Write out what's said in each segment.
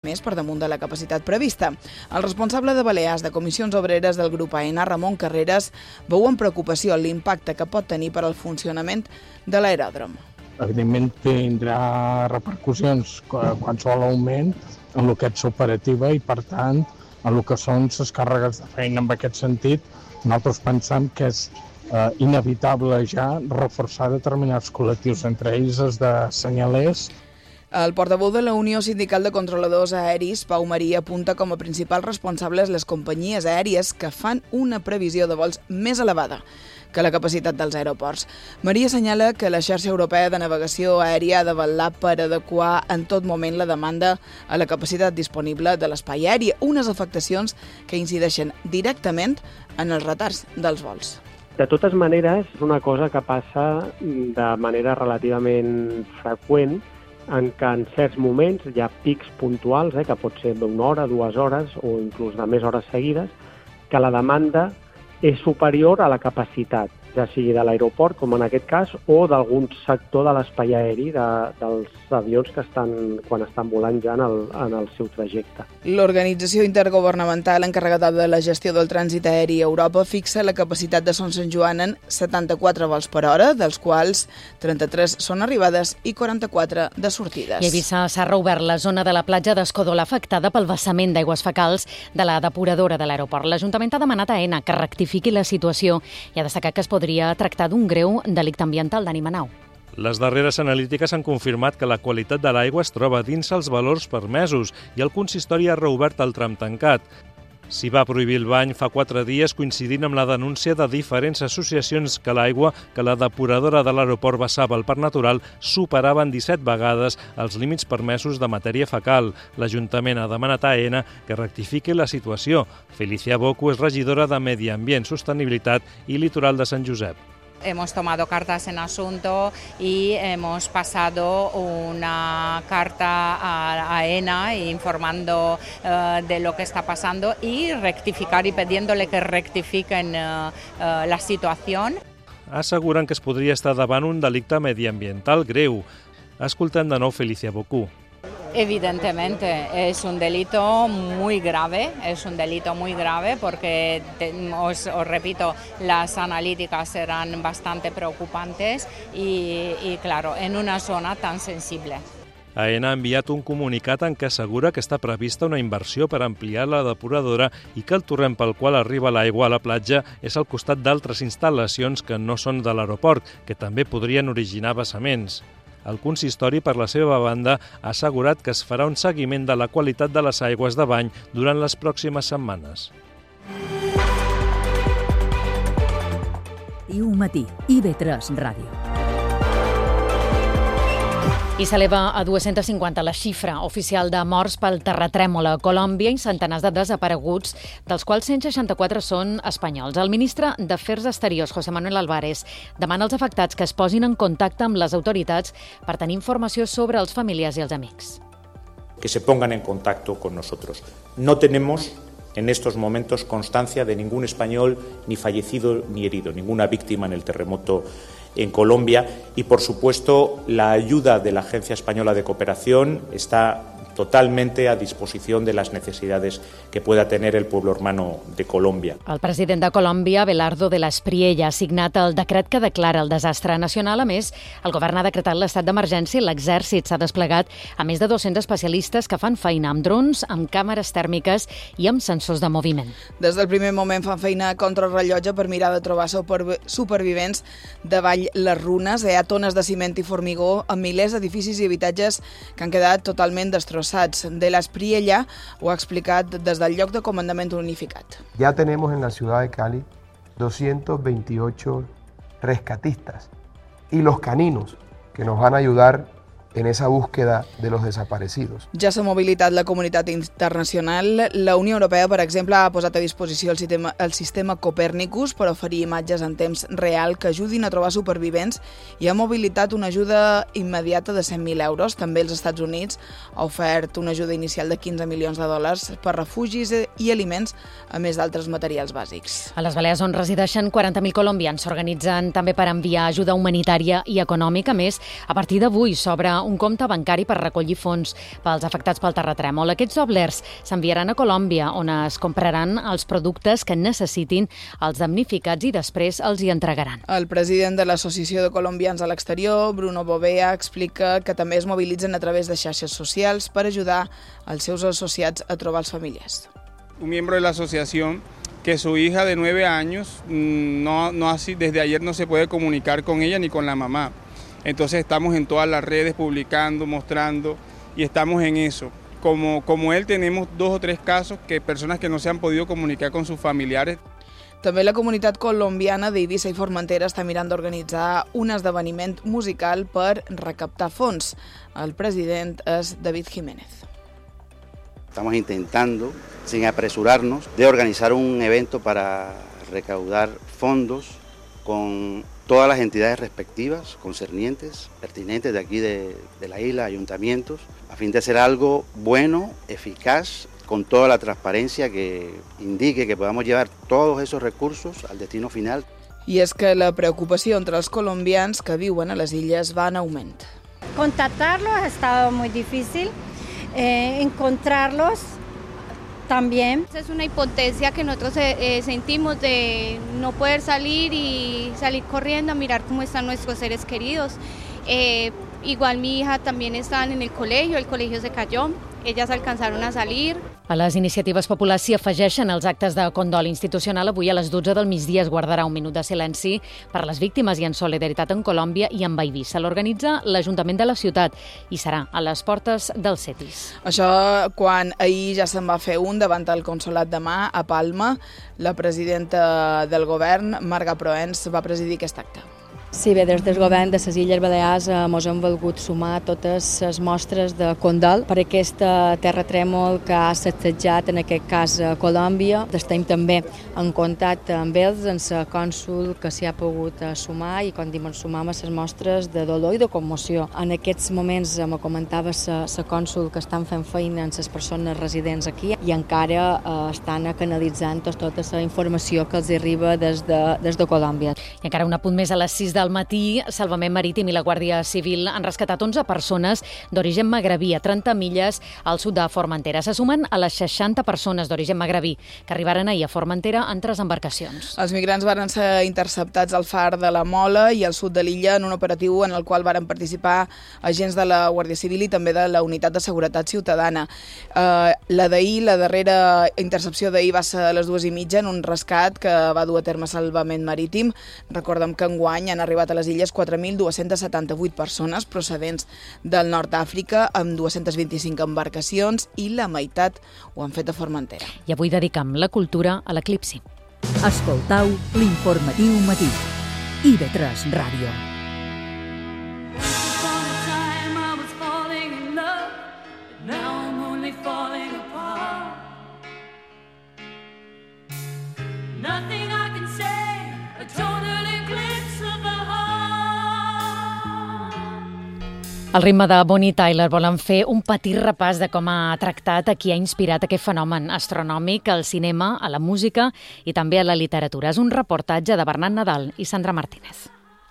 més per damunt de la capacitat prevista. El responsable de Balears de Comissions Obreres del grup AENA, Ramon Carreras, veu amb preocupació l'impacte que pot tenir per al funcionament de l'aeròdrom. Evidentment tindrà repercussions qualsevol augment en el que és operativa i, per tant, en el que són les càrregues de feina. En aquest sentit, nosaltres pensem que és inevitable ja reforçar determinats col·lectius, entre ells els de senyalers. El portaveu de la Unió Sindical de Controladors Aeris, Pau Maria, apunta com a principals responsables les companyies aèries que fan una previsió de vols més elevada que la capacitat dels aeroports. Maria assenyala que la xarxa europea de navegació aèria ha de vetllar per adequar en tot moment la demanda a la capacitat disponible de l'espai aeri, unes afectacions que incideixen directament en els retards dels vols. De totes maneres, és una cosa que passa de manera relativament freqüent, en què en certs moments hi ha pics puntuals, que pot ser d'una hora, 2 hores o inclús de més hores seguides, que la demanda és superior a la capacitat, ja sigui de l'aeroport, com en aquest cas, o d'algun sector de l'espai aeri, dels avions que quan estan volant ja en el seu trajecte. L'organització intergovernamental encarregada de la gestió del trànsit aeri a Europa fixa la capacitat de Son Sant Joan en 74 vols per hora, dels quals 33 són arribades i 44 de sortides. I a Eivissa s'ha reobert la zona de la platja d'Escodola afectada pel vessament d'aigües fecals de la depuradora de l'aeroport. L'Ajuntament ha demanat a AENA que rectifiqui la situació i ha destacat que es podria tractar d'un greu delicte ambiental d'ànima nau. Les darreres analítiques han confirmat que la qualitat de l'aigua es troba dins els valors permesos i el consistori ha reobert el tram tancat. S'hi va prohibir el bany fa 4 dies, coincidint amb la denúncia de diferents associacions que l'aigua que la depuradora de l'aeroport vessava al Parc Natural superava en 17 vegades els límits permesos de matèria fecal. L'Ajuntament ha demanat a AENA que rectifiqui la situació. Felicia Bocu és regidora de Medi Ambient, Sostenibilitat i Litoral de Sant Josep. Hemos tomado cartas en asunto y hemos pasado una carta a AENA informando de lo que está pasando y rectificar y pidiéndole que rectifiquen la situación. Asseguren que es podria estar davant un delicte mediambiental greu. Escoltem de nou Felicia Bocu. Evidentemente es un delito muy grave, porque, os repito, las analíticas serán bastante preocupantes y claro, en una zona tan sensible. AENA ha enviat un comunicat en què assegura que està prevista una inversió per ampliar la depuradora i que el torrent pel qual arriba l'aigua a la platja és al costat d'altres instal·lacions que no són de l'aeroport, que també podrien originar vessaments. El consistori, per la seva banda, ha assegurat que es farà un seguiment de la qualitat de les aigües de bany durant les pròximes setmanes. I un matí, IB3 Ràdio. I s'eleva a 250 la xifra oficial de morts pel terratrèmol a Colòmbia i centenars de desapareguts, dels quals 164 són espanyols. El ministre d'Afers Exteriors, José Manuel Álvarez, demana als afectats que es posin en contacte amb les autoritats per tenir informació sobre els familiars i els amics. Que se pongan en contacto con nosotros. No tenemos en estos momentos constancia de ningún español ni fallecido ni herido, ninguna víctima en el terremoto en Colombia y, por supuesto, la ayuda de la Agencia Española de Cooperación está totalmente a disposición de las necesidades que pueda tener el pueblo hermano de Colòmbia. El president de Colòmbia, Abelardo de la Espriella, ha signat el decret que declara el desastre nacional. A més, el govern ha decretat l'estat d'emergència i l'exèrcit s'ha desplegat a més de 200 especialistes que fan feina amb drons, amb càmeres tèrmiques i amb sensors de moviment. Des del primer moment fan feina contra el rellotge per mirar de trobar supervivents davall les runes. Hi ha tones de ciment i formigó amb milers d'edificis i habitatges que han quedat totalment destrossats. De la Espriella ho ha explicat des del lloc de comandament unificat. Ya tenemos en la ciudad de Cali 228 rescatistas y los caninos que nos van a ayudar en esa búsqueda de los desaparecidos. Ja s'ha mobilitat la comunitat internacional. La Unió Europea, per exemple, ha posat a disposició el sistema Copèrnicus per oferir imatges en temps real que ajudin a trobar supervivents i ha mobilitat una ajuda immediata de 100.000 euros. També els Estats Units ha ofert una ajuda inicial de 15 milions de dòlars per refugis i aliments, a més d'altres materials bàsics. A les Balears, on resideixen 40.000 colombians, s'organitzen també per enviar ajuda humanitària i econòmica. A més, a partir d'avui s'obre obre un compte bancari per recollir fons pels afectats pel terratrèmol. Aquests doblers s'enviaran a Colòmbia, on es compraran els productes que necessitin els damnificats i després els hi entregaran. El president de l'Associació de Colombians a l'Exterior, Bruno Bovea, explica que també es mobilitzen a través de xarxes socials per ajudar els seus associats a trobar els familiars. Un miembro de la asociación que su hija de 9 años desde ayer no se puede comunicar con ella ni con la mamá. Entonces estamos en todas las redes publicando, mostrando y estamos en eso. Como él tenemos 2 o 3 casos que personas que no se han podido comunicar con sus familiares. També la comunitat colombiana d'Eivissa i Formentera està mirant d'organitzar un esdeveniment musical per recaptar fons. El president és David Jiménez. Estamos intentando, sin apresurarnos, de organizar un evento para recaudar fondos con todas las entidades respectivas, concernientes, pertinentes de aquí de la isla, ayuntamientos, a fin de hacer algo bueno, eficaz, con toda la transparencia que indique que podamos llevar todos esos recursos al destino final. I és que la preocupació entre els colombians que viuen a les illes va en augment. Contactarlos ha estado muy difícil. Encontrarlos también. Es una impotencia que nosotros sentimos de no poder salir y salir corriendo a mirar cómo están nuestros seres queridos. Igual mi hija también estaban en el colegio se cayó, ellas alcanzaron a salir. A les iniciatives populars s'hi afegeixen els actes de condol institucional. Avui a les 12 del migdia es guardarà un minut de silenci per les víctimes i en solidaritat en Colòmbia i amb Eivissa. L'organitza l'Ajuntament de la ciutat i serà a les portes del CETIS. Això quan ahir ja se'n va fer un davant el Consolat de Mar a Palma. La presidenta del govern, Marga Proens, va presidir aquest acte. Sí, bé, des del govern de les Illes Balears ens hem volgut sumar totes les mostres de condol per aquest terratrèmol que ha sacsejat, en aquest cas, Colòmbia. Estem també en contacte amb ells, amb el cònsol que s'hi ha pogut sumar i, com diuen, sumar amb les mostres de dolor i de commoció. En aquests moments, me comentava la cònsol que estan fent feina amb les persones residents aquí i encara estan canalitzant tota la informació que els arriba des de Colòmbia. I encara un apunt més a les 6 del matí, Salvament Marítim i la Guàrdia Civil han rescatat 11 persones d'origen magrebí a 30 milles al sud de Formentera. Se sumen a les 60 persones d'origen magrebí que arribaren ahir a Formentera en 3 embarcacions. Els migrants van ser interceptats al far de la Mola i al sud de l'illa en un operatiu en el qual varen participar agents de la Guàrdia Civil i també de la Unitat de Seguretat Ciutadana. La darrera intercepció d'ahir va ser a les 2:30 en un rescat que va dur a terme Salvament Marítim. Recordem que enguany han arribat a les illes 4.278 persones procedents del nord d'Àfrica amb 225 embarcacions i la meitat ho han fet a Formentera. I avui dedicam la cultura a l'eclipsi. Escoltau l'informatiu matí. IB3 Ràdio. Al ritme de Bonnie Tyler volen fer un petit repàs de com ha tractat a qui ha inspirat aquest fenomen astronòmic al cinema, a la música i també a la literatura. És un reportatge de Bernat Nadal i Sandra Martínez.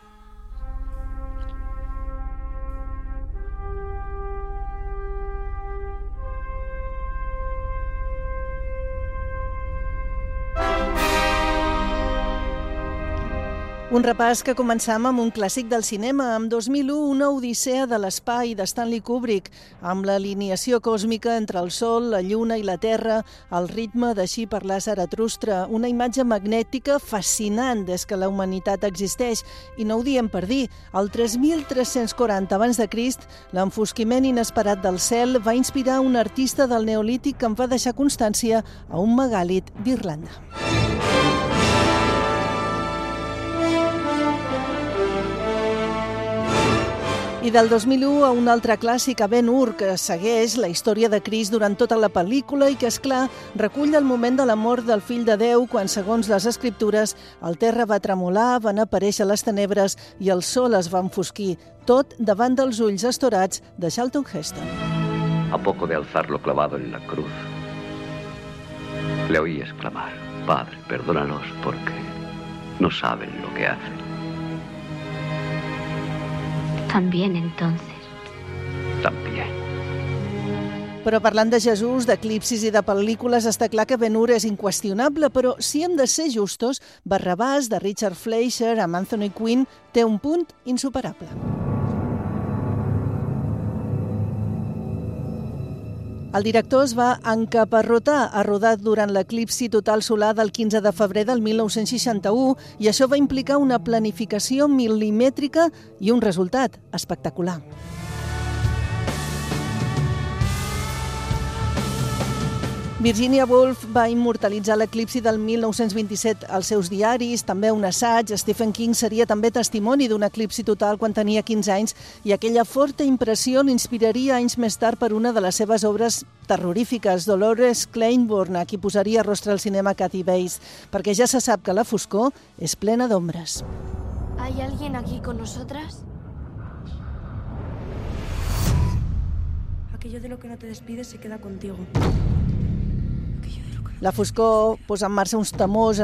Un repàs que començam amb un clàssic del cinema, amb 2001, una odissea de l'espai de Stanley Kubrick, amb l'alineació còsmica entre el Sol, la Lluna i la Terra, el ritme d'Així parlar Zaratustra, una imatge magnètica fascinant des que la humanitat existeix, i no ho diem per dir, el 3340 abans de Crist, l'enfosquiment inesperat del cel va inspirar un artista del Neolític que en va deixar constància a un megàlit d'Irlanda. I del 2001 a un altre clàssic, a Ben-Hur, que segueix la història de Crist durant tota la pel·lícula i que, esclar, recull el moment de la mort del fill de Déu quan, segons les escriptures, el terra va tremolar, van aparèixer les tenebres i el sol es va enfosquir, tot davant dels ulls estorats de Charlton Heston. A poco de alzarlo clavado en la cruz, le oí exclamar: Padre, perdónalos porque no saben lo que hacen. También entonces también. Però parlant de Jesús, d'eclipsis i de pel·lícules, està clar que Ben-Hur és inqüestionable, però si hem de ser justos, Barrabàs, de Richard Fleischer, amb Anthony Quinn, té un punt insuperable. El director es va encaparrotar a rodar durant l'eclipsi total solar del 15 de febrer del 1961 i això va implicar una planificació mil·limètrica i un resultat espectacular. Virginia Woolf va immortalitzar l'eclipsi del 1927 als seus diaris, també un assaig. Stephen King seria també testimoni d'un eclipsi total quan tenia 15 anys i aquella forta impressió l'inspiraria anys més tard per una de les seves obres terrorífiques, Dolores Claiborne, a qui posaria rostre al cinema Kathy Bates, perquè ja se sap que la foscor és plena d'ombres. ¿Hay alguien aquí con nosotras? Aquello de lo que no te despides se queda contigo. La foscor posa en marxa uns temors